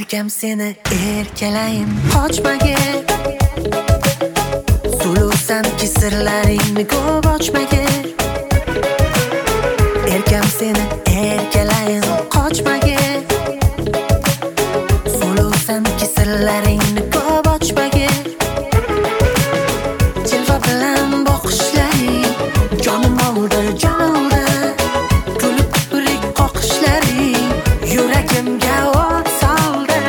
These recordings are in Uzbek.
Erkam seni erkalayin qochmagin, sulusanki sirlaringni ko'p ochmagin. Erkam seni erkalayin qochmagin, sulusanki sirlaringni ko'p ochmagin. Jilva bilan boqishlaring jonim oldi, jon oldi. Kulib pirik qoqishlaring yuragimga o't soldi.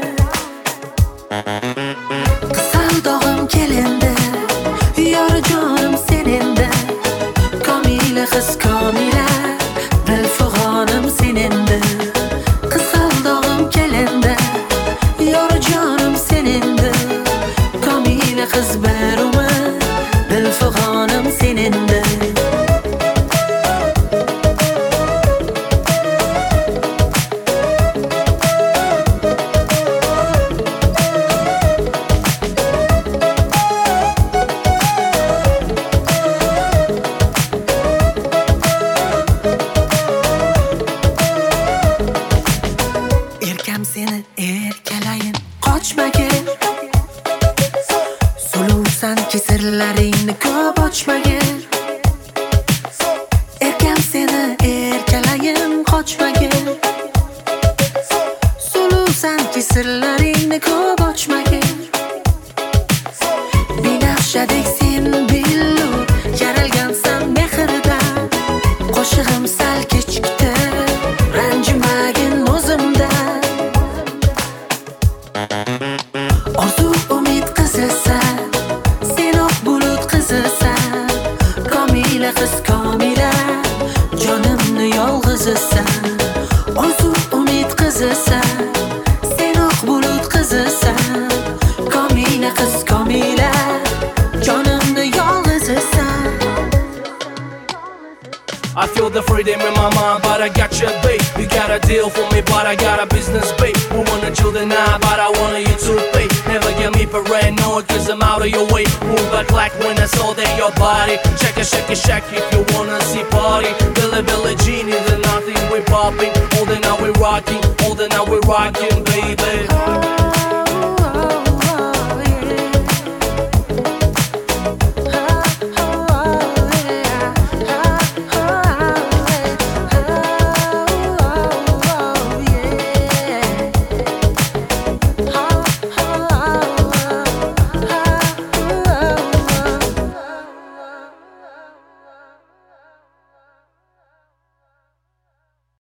Qizil dog'im kelindi, yori jonim senindi. Komila qiz komila, dilfig'onim senindi. Qizil dog'im kelindi, yori jonim senindi. Komila qiz bir umr, dilfig'onim senindi. Erkam seni erkalayin qochmagin, suluvsanki sirlaringni ko'p ochmagin. Erkam seni erkalayin qochmagin, suluvsanki sirlaringni ko'p ochmagin. Binafshadek sen billur, yaralgansan mehrdan. Qo'shig'im sal kechikdi, ranjimagin o'zimdan. Orzu umid qizisan, sen oq bulut qizisan. Komila qiz komila, jonimni yolg'izisan. Orzu umid qizisan, sen oq bulut qizisan. Komila qiz komila, jonimni yolg'izisan. I feel the freedom in my mind, but I got your babe. You got a deal for me, but I got a business babe. We wanna chill the night, but I want you to pay. Never get me paranoid, cause I'm out of your way. Move back like when I saw that your body. Check it, if you wanna see party. Billy Jean is nothing, we popping. All the now we rocking, baby.